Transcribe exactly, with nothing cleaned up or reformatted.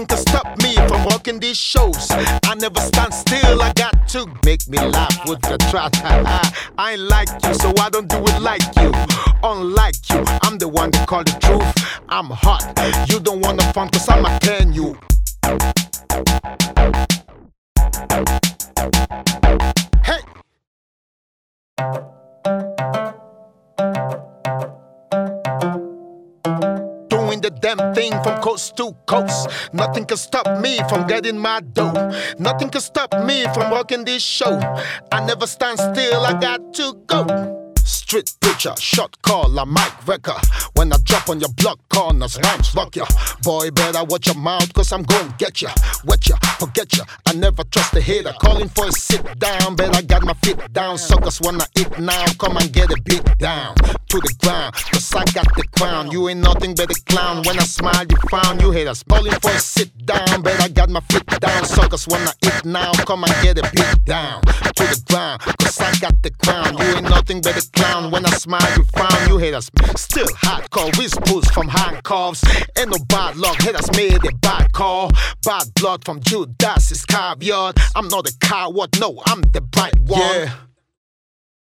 Nothing can stop me from rocking these shows. I never stand still, I got to make me laugh with the trot. I ain't like you, so I don't do it like you. Unlike you, I'm the one that call the truth. I'm hot, you don't wanna fun cause I'ma turn you. Hey! Doing the damn thing from coast to coast. Nothing can stop me from getting my dough. Nothing can stop me from rocking this show. I never stand still, I got to go. Street preacher, shot call, a mic wrecker. When I drop on your block corners, rhymes rock ya. Boy, better watch your mouth, cause I'm gon' get ya. Wet ya, forget ya, I never trust a hater. Calling for a sit down, but I got my feet down. Suckers wanna eat now, come and get a beat down. To the ground, cause I got the crown. You ain't nothing but a clown, when I smile you frown. You haters calling for a sit down, but I got my feet down. Suckers wanna eat now, come and get a beat down. To the ground, cause I got the crown. You ain't nothing but a clown, when I smile you frown. You haters still hardcore, whispers from handcuffs. Ain't no bad luck, haters made a bad call. Bad blood from Judas is caveat. I'm not a coward, no, I'm the bright one. Yeah.